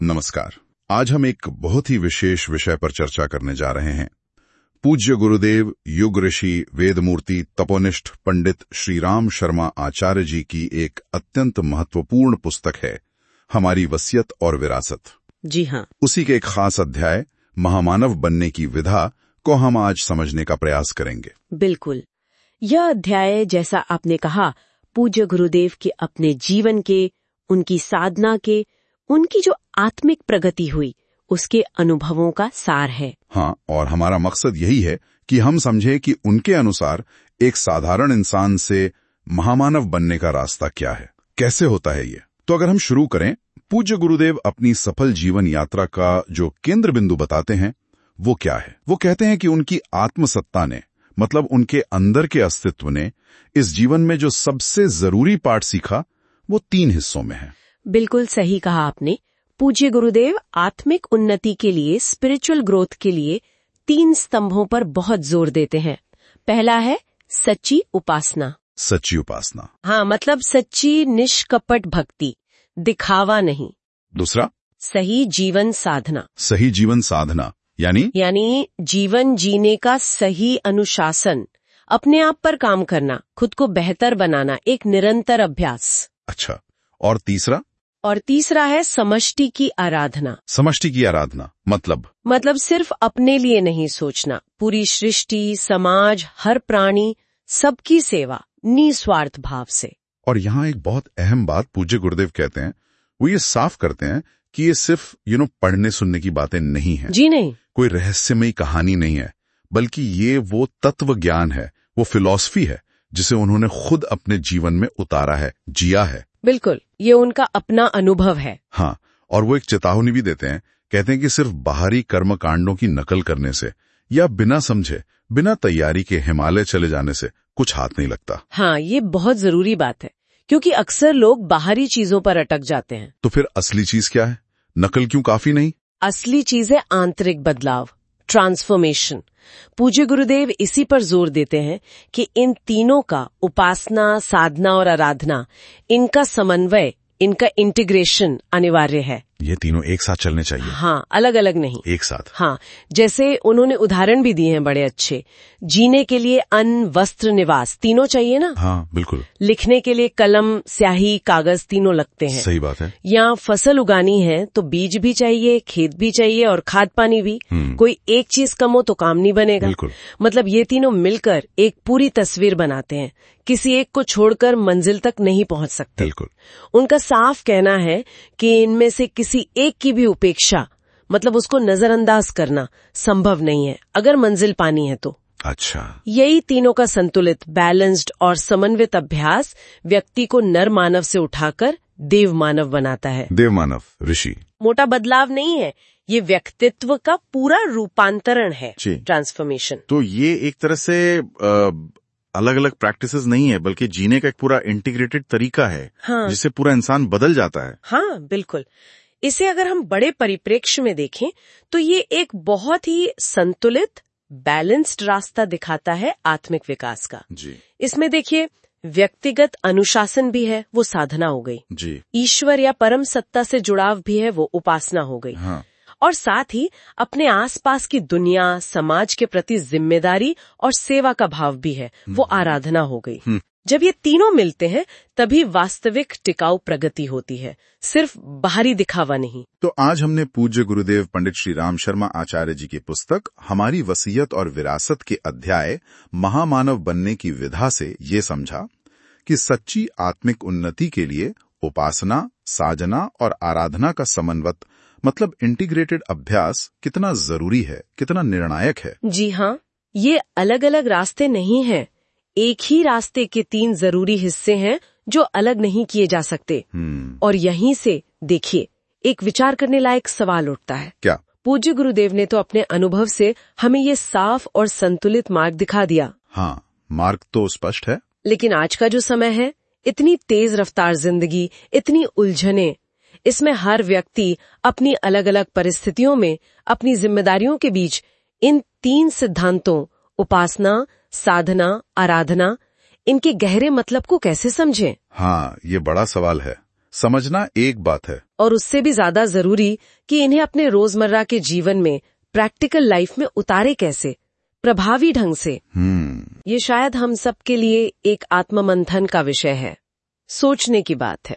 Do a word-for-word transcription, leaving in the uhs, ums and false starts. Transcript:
नमस्कार। आज हम एक बहुत ही विशेष विषय पर चर्चा करने जा रहे हैं। पूज्य गुरुदेव युग ऋषि वेदमूर्ति तपोनिष्ठ पंडित श्री राम शर्मा आचार्य जी की एक अत्यंत महत्वपूर्ण पुस्तक है, हमारी वसीयत और विरासत। जी हाँ। उसी के एक खास अध्याय महामानव बनने की विधा को हम आज समझने का प्रयास करेंगे। बिल्कुल। यह अध्याय, जैसा आपने कहा, पूज्य गुरुदेव के अपने जीवन के, उनकी साधना के, उनकी जो आत्मिक प्रगति हुई, उसके अनुभवों का सार है। हाँ, और हमारा मकसद यही है कि हम समझे कि उनके अनुसार एक साधारण इंसान से महामानव बनने का रास्ता क्या है, कैसे होता है ये। तो अगर हम शुरू करें, पूज्य गुरुदेव अपनी सफल जीवन यात्रा का जो केंद्र बिंदु बताते हैं वो क्या है? वो कहते हैं कि उनकी आत्मसत्ता ने, मतलब उनके अंदर के अस्तित्व ने, इस जीवन में जो सबसे जरूरी पाठ सीखा वो तीन हिस्सों में है। बिल्कुल सही कहा आपने। पूज्य गुरुदेव आत्मिक उन्नति के लिए, स्पिरिचुअल ग्रोथ के लिए तीन स्तंभों पर बहुत जोर देते हैं। पहला है सच्ची उपासना। सच्ची उपासना, हाँ, मतलब सच्ची निष्कपट भक्ति, दिखावा नहीं। दूसरा सही जीवन साधना। सही जीवन साधना यानी यानी जीवन जीने का सही अनुशासन, अपने आप पर काम करना, खुद को बेहतर बनाना, एक निरंतर अभ्यास। अच्छा, और तीसरा? और तीसरा है समष्टि की आराधना। समष्टि की आराधना मतलब मतलब सिर्फ अपने लिए नहीं सोचना, पूरी सृष्टि, समाज, हर प्राणी, सबकी सेवा निस्वार्थ भाव से। और यहाँ एक बहुत अहम बात पूज्य गुरुदेव कहते हैं, वो ये साफ करते हैं कि ये सिर्फ यू नो पढ़ने सुनने की बातें नहीं है। जी नहीं। कोई रहस्यमयी कहानी नहीं है, बल्कि ये वो तत्व ज्ञान है, वो फिलॉसफी है जिसे उन्होंने खुद अपने जीवन में उतारा है, जिया है। बिल्कुल, ये उनका अपना अनुभव है। हाँ, और वो एक चेतावनी भी देते हैं, कहते हैं कि सिर्फ बाहरी कर्म कांडों की नकल करने से या बिना समझे, बिना तैयारी के हिमालय चले जाने से कुछ हाथ नहीं लगता। हाँ, ये बहुत जरूरी बात है, क्योंकि अक्सर लोग बाहरी चीजों पर अटक जाते हैं। तो फिर असली चीज क्या है? नकल क्यों काफी नहीं? असली चीज है आंतरिक बदलाव, ट्रांसफॉर्मेशन। पूज्य गुरुदेव इसी पर जोर देते हैं कि इन तीनों का, उपासना, साधना और आराधना, इनका समन्वय, इनका इंटीग्रेशन अनिवार्य है। ये तीनों एक साथ चलने चाहिए। हाँ, अलग अलग नहीं, एक साथ। हाँ, जैसे उन्होंने उदाहरण भी दिए हैं बड़े अच्छे। जीने के लिए अन्न, वस्त्र, निवास तीनों चाहिए ना। हाँ, बिल्कुल। लिखने के लिए कलम, स्याही, कागज तीनों लगते हैं। सही बात है। यहाँ फसल उगानी है तो बीज भी चाहिए, खेत भी चाहिए और खाद पानी भी। कोई एक चीज कम हो तो काम नहीं बनेगा। बिल्कुल। मतलब ये तीनों मिलकर एक पूरी तस्वीर बनाते हैं, किसी एक को छोड़कर मंजिल तक नहीं पहुंच सकते। बिल्कुल। उनका साफ कहना है कि इनमें से किसी एक की भी उपेक्षा, मतलब उसको नजरअंदाज करना, संभव नहीं है अगर मंजिल पानी है तो। अच्छा। यही तीनों का संतुलित, बैलेंस्ड और समन्वित अभ्यास व्यक्ति को नर मानव से उठाकर देव मानव बनाता है। देव मानव, ऋषि। मोटा बदलाव नहीं है, ये व्यक्तित्व का पूरा रूपांतरण है, ट्रांसफॉर्मेशन। तो ये एक तरह से आ, अलग अलग प्रैक्टिसेस नहीं है, बल्कि जीने का एक पूरा इंटीग्रेटेड तरीका है। हाँ। जिससे पूरा इंसान बदल जाता है। हाँ, बिल्कुल। इसे अगर हम बड़े परिप्रेक्ष्य में देखें तो ये एक बहुत ही संतुलित, बैलेंस्ड रास्ता दिखाता है आत्मिक विकास का। जी। इसमें देखिए, व्यक्तिगत अनुशासन भी है, वो साधना हो गई। जी। ईश्वर या परम सत्ता से जुड़ाव भी है, वो उपासना हो गई। हाँ। और साथ ही अपने आसपास की दुनिया, समाज के प्रति जिम्मेदारी और सेवा का भाव भी है, वो आराधना हो गई। जब ये तीनों मिलते हैं तभी वास्तविक टिकाऊ प्रगति होती है, सिर्फ बाहरी दिखावा नहीं। तो आज हमने पूज्य गुरुदेव पंडित श्री राम शर्मा आचार्य जी की पुस्तक हमारी वसीयत और विरासत के अध्याय महामानव बनने की विधा से ये समझा कि सच्ची आत्मिक उन्नति के लिए उपासना, साधना और आराधना का समन्वय, मतलब इंटीग्रेटेड अभ्यास कितना जरूरी है, कितना निर्णायक है। जी हाँ, ये अलग अलग रास्ते नहीं हैं, एक ही रास्ते के तीन जरूरी हिस्से हैं जो अलग नहीं किए जा सकते। और यहीं से देखिए, एक विचार करने लायक सवाल उठता है। क्या? पूज्य गुरुदेव ने तो अपने अनुभव से हमें ये साफ और संतुलित मार्ग दिखा दिया। हाँ, मार्ग तो स्पष्ट है। लेकिन आज का जो समय है, इतनी तेज रफ्तार जिंदगी, इतनी उलझने, इसमें हर व्यक्ति अपनी अलग अलग परिस्थितियों में अपनी जिम्मेदारियों के बीच इन तीन सिद्धांतों, उपासना, साधना, आराधना, इनके गहरे मतलब को कैसे समझें? हाँ, ये बड़ा सवाल है। समझना एक बात है, और उससे भी ज्यादा जरूरी कि इन्हें अपने रोजमर्रा के जीवन में, प्रैक्टिकल लाइफ में उतारे कैसे, प्रभावी ढंग से। हम्म ये शायद हम सब के लिए एक आत्ममंथन का विषय है, सोचने की बात है।